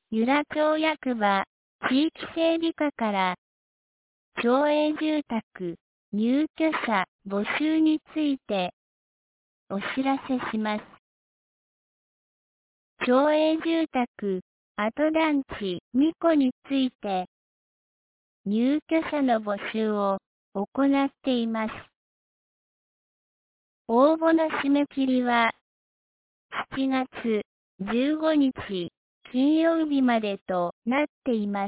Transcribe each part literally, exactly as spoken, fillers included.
由良町役場、地域整備課から、町営住宅、入居者募集について、お知らせします。町営住宅、跡団地、にこについて、入居者の募集を行っています。応募の締め切りは、しちがつじゅうごにち金曜日までとなっています。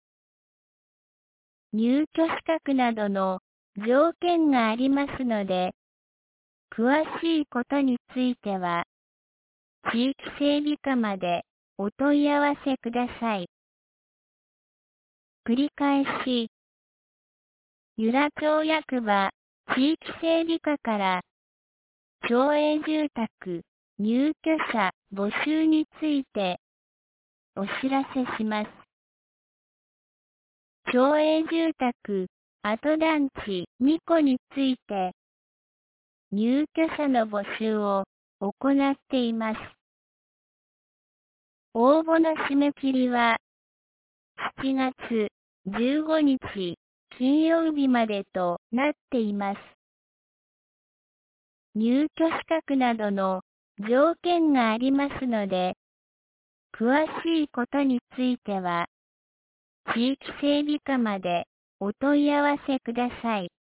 入居資格などの条件がありますので、詳しいことについては、地域整備課までお問い合わせください。繰り返し、由良町役場、地域整備課から、町営住宅、入居者募集について、お知らせします。町営住宅、跡団地、にこについて、入居者の募集を行っています。応募の締め切りは、しちがつじゅうごにち金曜日までとなっています。入居資格などの条件がありますので、詳しいことについては、地域整備課までお問い合わせください。